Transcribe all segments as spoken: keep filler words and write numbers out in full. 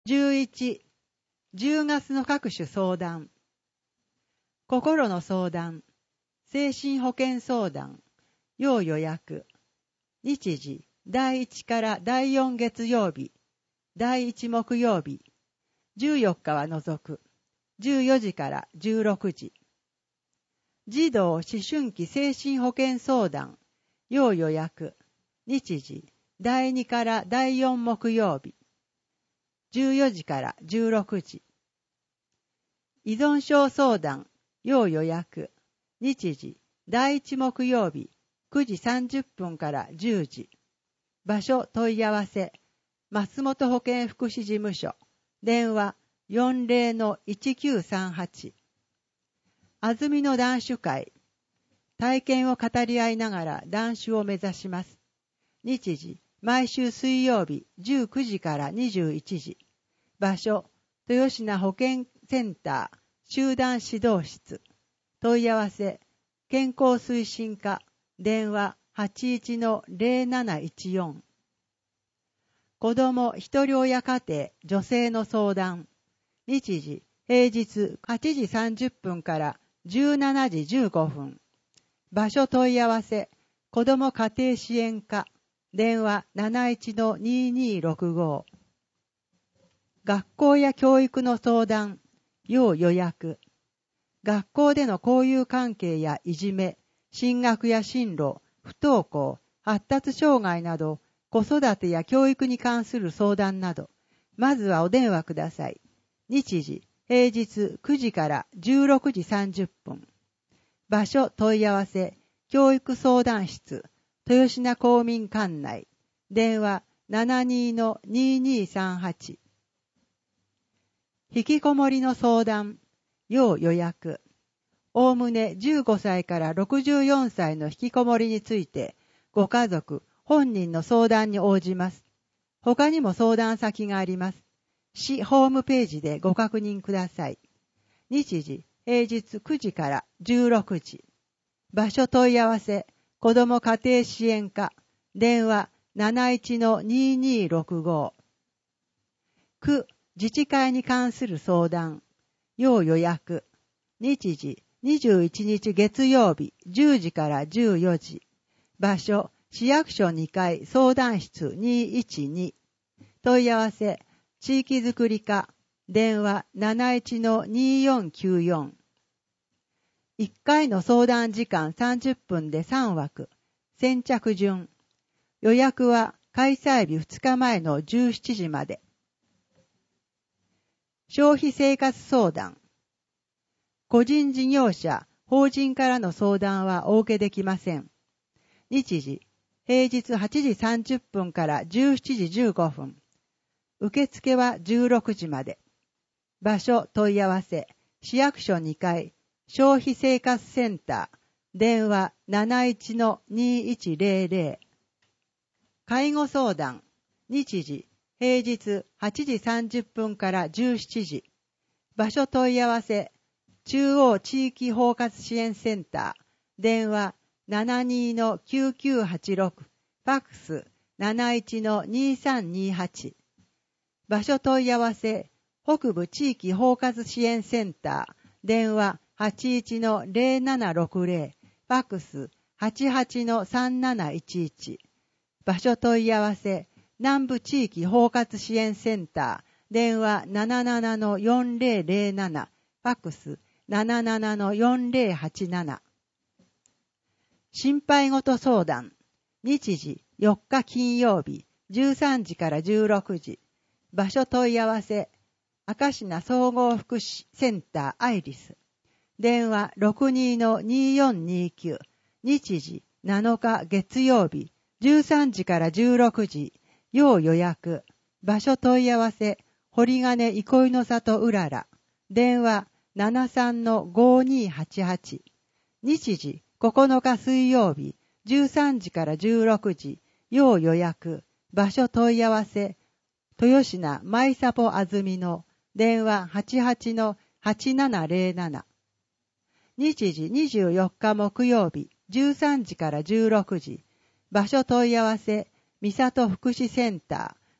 じゅういち、じゅうがつの各種相談。心の相談、精神保健相談、要予約。日時、だいいちからだいよん月曜日、だいいち木曜日、じゅうよっかは除く、じゅうよじからじゅうろくじ。児童思春期精神保健相談、要予約。日時、だいにからだいよん木曜日、じゅうよじからじゅうろくじ。依存症相談、要予約。日時、だいいち木曜日、くじさんじゅっぷんからじゅうじ。場所問い合わせ、松本保健福祉事務所。電話 よんじゅうのいちきゅうさんはち。あずみの談酒会。体験を語り合いながら談酒を目指します。日時、毎週水曜日じゅうくじからにじゅういちじ。場所、豊品保健センター集団指導室。問い合わせ、健康推進課。電話 はちじゅういちのゼロなないちよん。子ども一人親家庭女性の相談。日時、平日はちじさんじゅっぷんからじゅうしちじじゅうごふん。場所問い合わせ、子ども家庭支援課。電話 なないちのににろくご。学校や教育の相談、要予約。学校での交友関係やいじめ、進学や進路、不登校、発達障害など、子育てや教育に関する相談など、まずはお電話ください。日時、平日くじからじゅうろくじさんじゅっぷん。場所問い合わせ、教育相談室、豊品公民館内。電話 ななにのににさんはち。引きこもりの相談、要予約。おおむねじゅうごさいからろくじゅうよんさいの引きこもりについて、ご家族、本人の相談に応じます。他にも相談先があります。市ホームページでご確認ください。日時、平日くじからじゅうろくじ。場所問い合わせ、子ども家庭支援課。電話 なないちのににろくご。区自治会に関する相談、要予約。日時、にじゅういちにち月曜日じゅうじからじゅうよじ。場所、市役所にかい相談室にいちに。問い合わせ、地域づくり課。電話 なないちのによんきゅうよん。いっかいの相談時間さんじゅっぷんでさん枠。先着順。予約は開催日ふつかまえのじゅうしちじまで。消費生活相談。個人事業者、法人からの相談はお受けできません。日時、平日はちじさんじゅっぷんからじゅうしちじじゅうごふん。受付はじゅうろくじまで。場所問い合わせ、市役所にかい、消費生活センター。電話 なないちのにいちぜろぜろ。介護相談。日時、平日はちじさんじゅっぷんからじゅうしちじ。場所問い合わせ、中央地域包括支援センター。電話 ななにのきゅうきゅうはちろく。ファックス なないちのにさんにはち。場所問い合わせ、北部地域包括支援センター。電話 はちいちのゼロななろくゼロ。ファックス はちはちのさんなないちいち。場所問い合わせ、南部地域包括支援センター。電話 ななななのよんぜろぜろなな。ファックス ななななのよんぜろはちなな。心配事相談。日時よっか金曜日じゅうさんじからじゅうろくじ。場所問い合わせ、明品総合福祉センターアイリス。電話 ろくにのによんにきゅう。日時なのか月曜日じゅうさんじからじゅうろくじ。要予約。場所問い合わせ、堀金憩いの里うらら。電話 ななさんのごにはちはち。日時ここのか水曜日じゅうさんじからじゅうろくじ。要予約。場所問い合わせ、豊品マイサポあずみの。電話 はちはちのはちななぜろなな。日時にじゅうよっか木曜日じゅうさんじからじゅうろくじ。場所問い合わせ、三里福祉センター。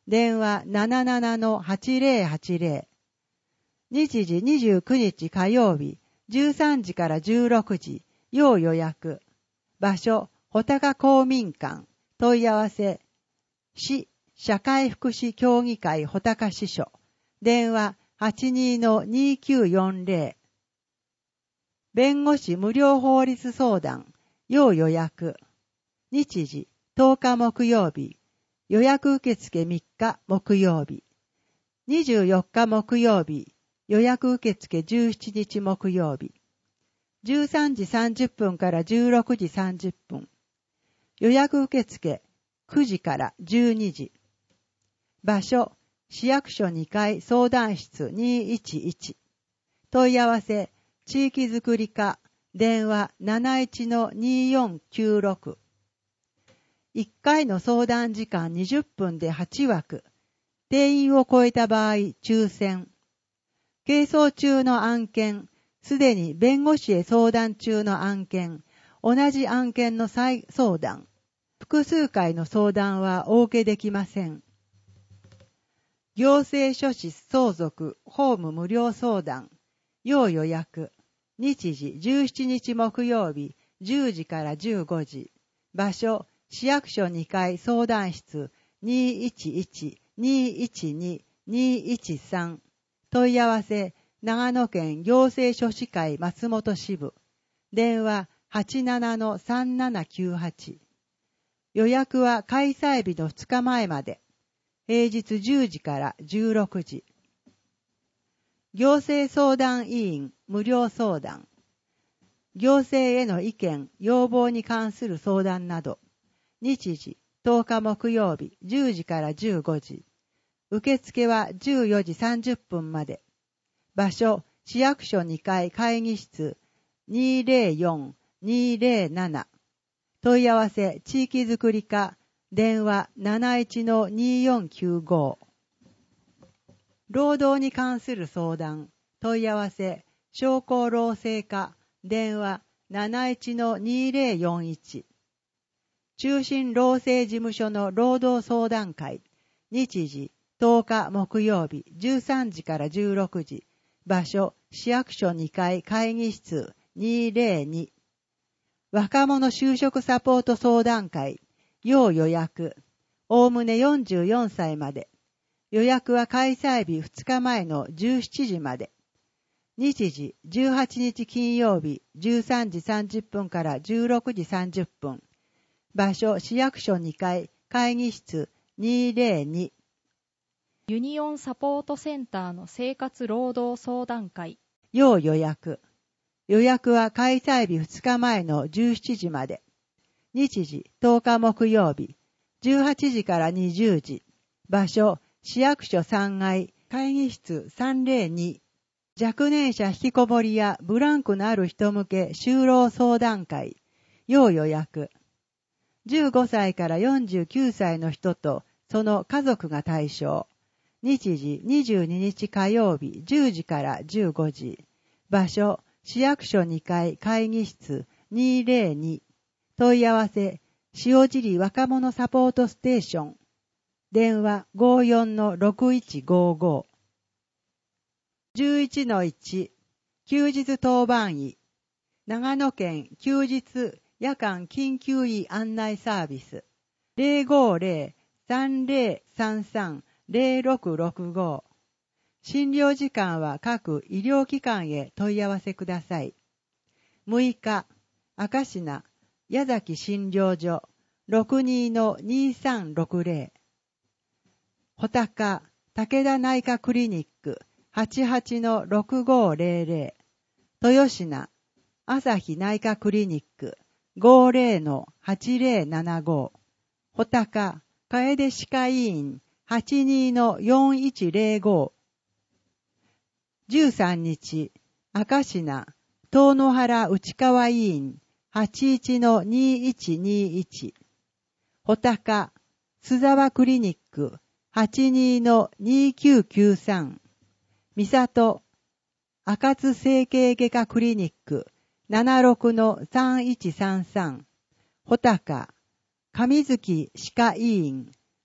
電話 ななななのはちぜろはちぜろ。日時にじゅうくにち火曜日、じゅうさんじからじゅうろくじ、要予約。場所、穂高公民館。問い合わせ、市社会福祉協議会穂高支所。電話 はちにのにきゅうよんぜろ。弁護士無料法律相談。要予約。日時、とおか木曜日。予約受付みっか木曜日。にじゅうよっか木曜日。予約受付じゅうしちにち木曜日。じゅうさんじさんじゅっぷんからじゅうろくじさんじゅっぷん。予約受付くじからじゅうにじ。場所、市役所にかい相談室にいちいち。問い合わせ、地域づくり課、電話 なないちのによんきゅうろく。いっかいの相談時間にじゅっぷんではちわく。定員を超えた場合、抽選。係争中の案件、すでに弁護士へ相談中の案件、同じ案件の再相談。複数回の相談はお受けできません。行政書士相続法務無料相談。要予約。日時じゅうしちにち木曜日じゅうじからじゅうごじ。場所、市役所にかい相談室 にいちいちにいちににいちさん。問い合わせ、長野県行政書士会松本支部。電話 はちななのさんななきゅうはち。予約は開催日のふつかまえまで。平日じゅうじからじゅうろくじ。行政相談委員無料相談。行政への意見、要望に関する相談など。日時、とおか木曜日じゅうじからじゅうごじ。受付はじゅうよじさんじゅっぷんまで。場所、市役所にかい会議室 にぜろよんにぜろなな。問い合わせ、地域づくり課、電話 なないちのによんきゅうご。労働に関する相談、問い合わせ、商工労政課、電話 なないちのにぜろよんいち。中心労政事務所の労働相談会、日時、とおか木曜日じゅうさんじからじゅうろくじ。場所、市役所にかい会議室にぜろに。若者就職サポート相談会、要予約。おおむねよんじゅうよんさいまで。予約は開催日ふつかまえのじゅうしちじまで。日時、じゅうはちにち金曜日じゅうさんじさんじゅっぷんからじゅうろくじさんじゅっぷん。場所、市役所にかい会議室にぜろに。 ユニオンサポートセンターの生活労働相談会。 要予約。予約は開催日ふつかまえのじゅうしちじまで。日時、とおか木曜日、じゅうはちじからにじゅうじ。場所、市役所さんがい、会議室さんぜろに。若年者引きこもりやブランクのある人向け就労相談会。要予約。じゅうごさいからよんじゅうきゅうさいの人とその家族が対象。日時にじゅうににち火曜日じゅうじからじゅうごじ。場所、市役所にかい会議室にぜろに。問い合わせ、塩尻若者サポートステーション。電話 ごよんのろくいちごご。じゅういちのいち。休日当番医。長野県休日夜間緊急医案内サービス。ぜろごぜろ さんぜろさんさん ぜろろくろくご。診療時間は各医療機関へ問い合わせください。むいか、赤品、矢崎診療所、ろくにのにさんろくぜろ。穂高、武田内科クリニック、はちはちのろくごぜろぜろ。豊品、朝日内科クリニック、ごぜろのはちぜろななご。穂高、楓歯科医院、はちにのよんいちぜろご。じゅうさんにち、赤品、東野原内川医院、はちいちのにいちにいち。穂高、須沢クリニック、はちにのにきゅうきゅうさん。三里、赤津整形外科クリニック、ななろくのさんいちさんさん。穂高、上月歯科医院、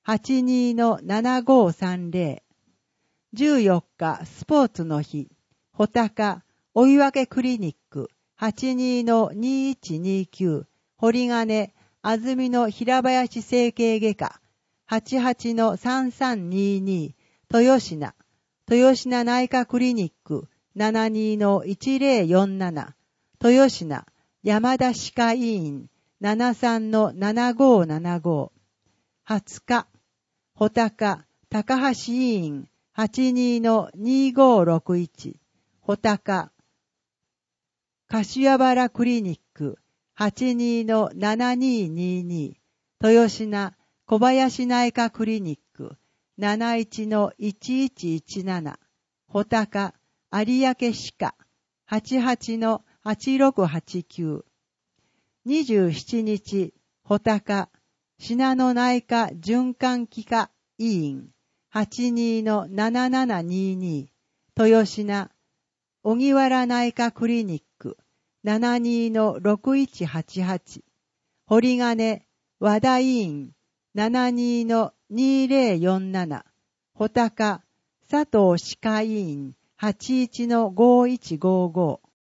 はちにのななごさんぜろ。じゅうよっかスポーツの日、穂高、追い分けクリニック、はちにのにいちにきゅう、堀金、安住の平林整形外科、はちはちのさんさんにに、豊品、豊品内科クリニック、ななにのいちぜろよんなな、豊品、山田歯科医院、ななさんのななごななご、はつか、穂高、高橋医院、はちにのにごろくいち、穂高、柏原クリニック、はちにのななににに、豊品、小林内科クリニック、なないちのいちいちいちなな、穂高、有明歯科、はちはちのはちろくはちきゅう、にじゅうしちにち、穂高、信濃内科循環器科医院、はちにのななななにに、豊品、荻原内科クリニック、ななにのろくいちはちはち、堀金、和田医院、ななにのにぜろよんなな、穂高、佐藤歯科医院、はちいちのごいちごご、